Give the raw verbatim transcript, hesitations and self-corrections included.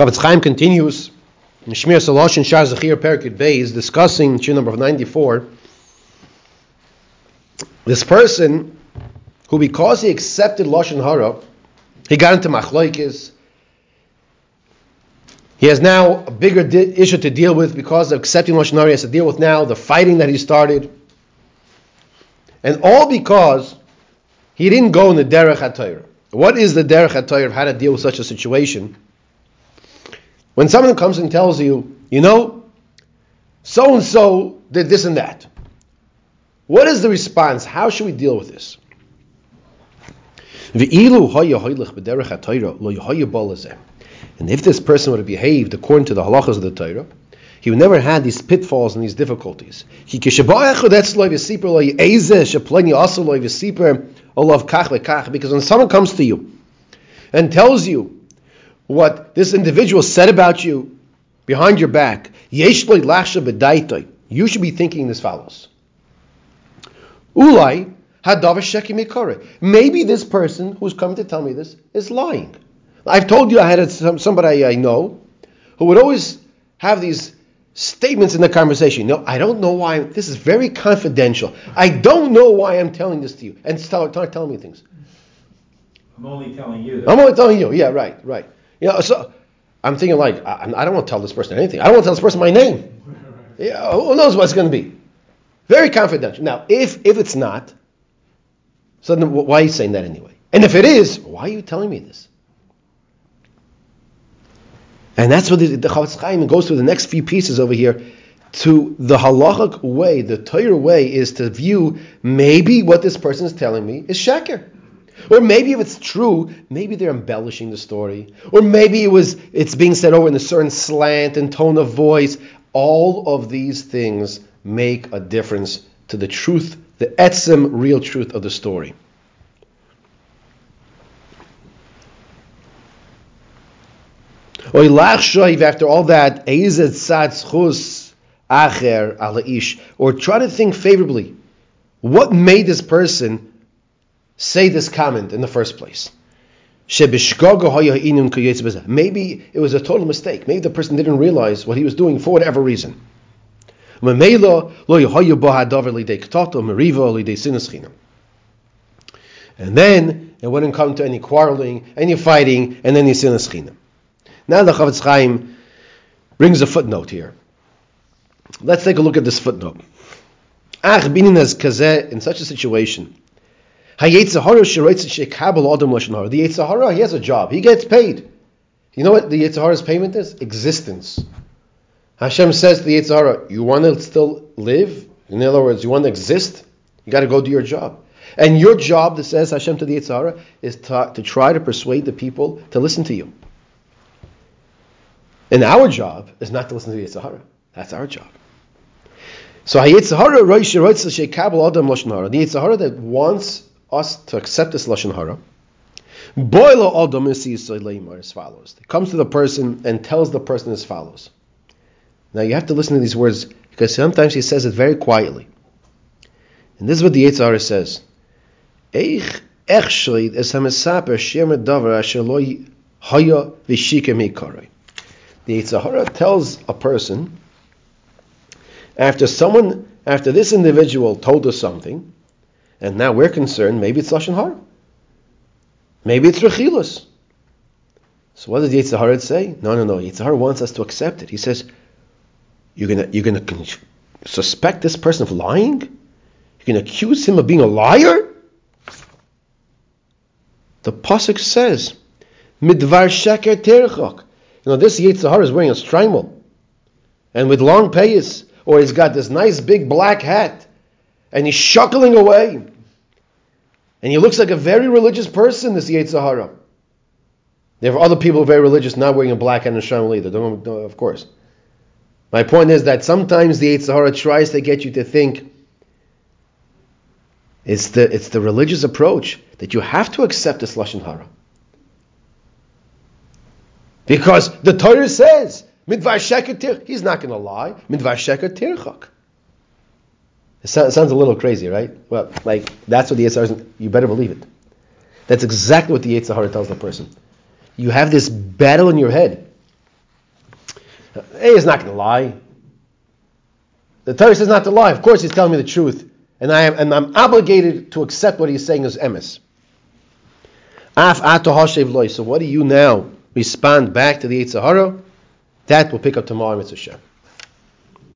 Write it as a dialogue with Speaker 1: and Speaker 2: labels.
Speaker 1: Chavetz Chaim continues in Shmir Salosh and Shar Zechir Perikut Beis, discussing Shir number ninety-four. This person who, because he accepted Lashon Hara, he got into Machlokes. He has now a bigger di- issue to deal with because of accepting Lashon Hara. He has to deal with now the fighting that he started. And all because he didn't go in the Derech HaTorah. What is the Derech HaTorah of how to deal with such a situation? When someone comes and tells you, you know, so-and-so did this and that. What is the response? How should we deal with this? And if this person would have behaved according to the halachas of the Torah, he would never have these pitfalls and these difficulties. Because when someone comes to you and tells you what this individual said about you behind your back, you should be thinking as follows. Maybe this person who's coming to tell me this is lying. I've told you I had somebody I know who would always have these statements in the conversation. No, I don't know why. This is very confidential. I don't know why I'm telling this to you. And start, start telling me things.
Speaker 2: I'm only telling you.
Speaker 1: I'm only telling you. Yeah, right, right. You know, so I'm thinking like, I, I don't want to tell this person anything. I don't want to tell this person my name. Yeah, who knows what it's going to be? Very confidential. Now, if if it's not, so then why are you saying that anyway? And if it is, why are you telling me this? And that's what the, the Chavetz Chaim goes through the next few pieces over here. To the halachic way, the Torah way is to view maybe what this person is telling me is sheker. Or maybe if it's true, maybe they're embellishing the story. Or maybe it was it's being said over in a certain slant and tone of voice. All of these things make a difference to the truth, the etzem, real truth of the story. After all that, or try to think favorably. What made this person say this comment in the first place? Maybe it was a total mistake. Maybe the person didn't realize what he was doing for whatever reason. And then it wouldn't come to any quarreling, any fighting, and any sinas chinam. Now the Chavetz Chaim brings a footnote here. Let's take a look at this footnote. In such a situation, the Yetzer Hara, he has a job. He gets paid. You know what the Yetzer Hara's payment is? Existence. Hashem says to the Yetzer Hara, you want to still live? In other words, you want to exist? You got to go do your job. And your job, that says Hashem to the Yetzer Hara, is to, to try to persuade the people to listen to you. And our job is not to listen to the Yetzer Hara. That's our job. So Yetzer Hara, the Yetzer Hara that wants us to accept this Lashon Hara, as follows. He comes to the person and tells the person as follows. Now you have to listen to these words because sometimes he says it very quietly. And this is what the Yetzer Hara says. The Yetzer Hara tells a person, after someone, after this individual told us something, and now we're concerned, maybe it's Lashon Hara. Maybe it's Rechilus. So what does Yetzer Hara say? No, no, no. Yetzer Hara wants us to accept it. He says, you're gonna, you're gonna suspect this person of lying? You're gonna accuse him of being a liar? The pasuk says, Midvar sheker terchok. You know, this Yetzer Hara is wearing a strimal and with long payas, or he's got this nice big black hat and he's shuckling away and he looks like a very religious person, this Yetzer Hara. There are other people who are very religious not wearing a black hat and a strimal either, don't, don't, of course. My point is that sometimes the Yetzer Hara tries to get you to think it's the, it's the religious approach that you have to accept this Lashon Hara. Because the Torah says, Midvar sheker tirchak. He's not going to lie. Midvar sheker tirchak. It sounds a little crazy, right? Well, like, that's what the Yetzer Hara is. You better believe it. That's exactly what the Yetzer Hara tells the person. You have this battle in your head. A is not going to lie. The Torah says not to lie. Of course, he's telling me the truth, and I am, and I'm obligated to accept what he's saying as emes. Af ato hashev loy. So what do you now respond back to the Yetzer Hara? That we'll pick up tomorrow, Mitzvah Shem.